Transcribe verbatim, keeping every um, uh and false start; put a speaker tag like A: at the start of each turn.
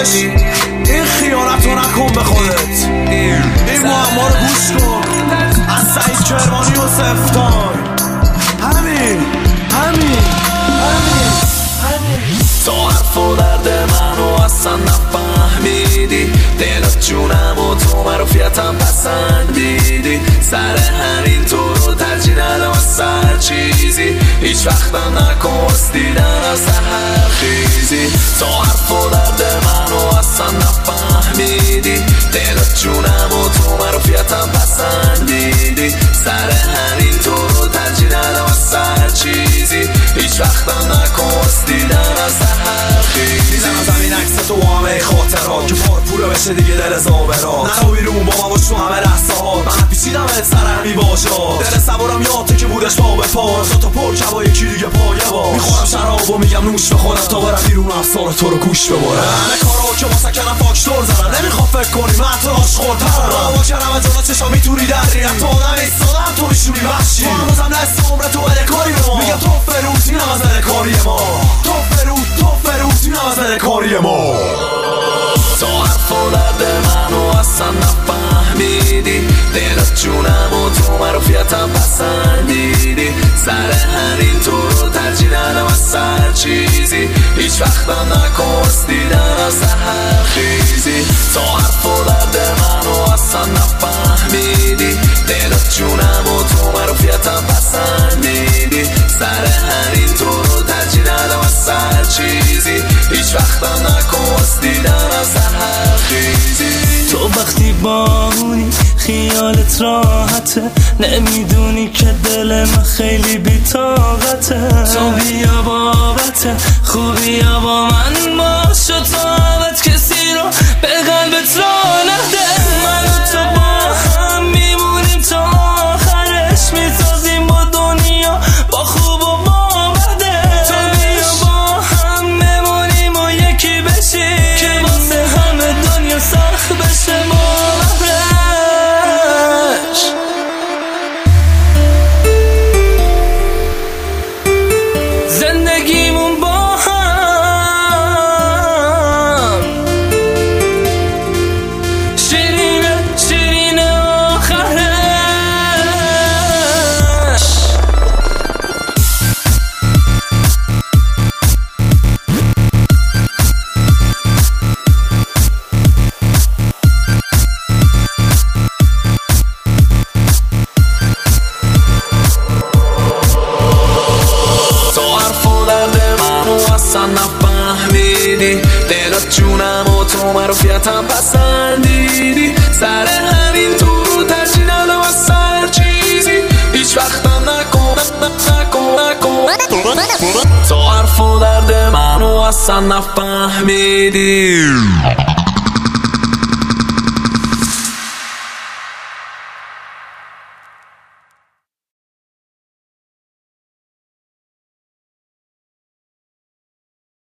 A: داداش این خیانت رو نکن به خودت، این معما رو گوش کن از سعید کرمانی و سفتان. همین همین همین همین
B: تا حرف و درد منو اصلا نفهمیدی، دلت جونم و تو معروفیتم پسندیدی، سر همین تو رو ترجیح ندم از سر چیزی، هیچ وقتم نکن دیدن از سحر خیزی. تا حرف و درد منو اصلا نفهمیدی، دلت جونم و تو معروفیتم پسندیدی، سر همین تو رو ترجیح ندم از سر چیزی، هیچ وقتم نکن دیدن از سحر خیزی.
A: میزنم زمین عکس تو همه خاطرات که پار پوره بشه دیگه دل زابرات، نرو بیرون با من باش تو همه لحظه ها، من پیچیدم ات سر همی باشا، دل صبورم یاده که بودش پا به پا، تا پر کبا یکی دیگه پایه باش، میخورم شراب و میگم نوش بخورم تا برم بیرون افسار تو رو گوش ببرم، همه کارا که واسه کنم فاکتور زدن، نمیخوام فکر کنی من تو عاشق‌ترم، راوا کردم از جلو چشام میتونی دریم، تو آدم ایستادم تو میشونی وحشی، تو هنوزم دست عمر تو بده کاری ما، میگم تو فروت اینم از بده کاری ما، تو فروت تو فروت اینم از بده کاری ما.
B: تا حرف و درد منو اصلا نفهمیدی، دلت جونم و تو معروفیتم پسندیدی، سر همین تو رو ترجیح ندم از سر چیزی، هیچ وقتم نکن دیدن از سحر خیزی. تا حرف و درد منو اصلا نفهمیدی، دلت جونم و تو معروفیتم پسندیدی، سر همین تو رو ترجیح ندم از سر چیزی، هیچ وقتم نکن دیدن از سحر خیزی.
C: تو وقتی بامونی خیالت راحته، نمیدونی که دل من خیلی بی‌طاقته، تو بیا بابت خوبی با من باش و تا ابد کسی رو به قلبت را نده، من و تو با هم میمونیم تا آخرش، میسازیم با دنیا با خوب و با بده، تو بیا با هم بمونیم و یکی بشیم که واسه همه دنیا سخت بشه باورش. زندگیمون با هم شیرینه شیرینه آخرش.
B: نفهمیدی، دلت جونم و تو معروفیتم پسندیدی، سر همین تو رو ترجیح ندم از سر چیزی، هیچ وقتم نکن نکن نکن. تو حرف و درد منو اصلا نفهمیدی.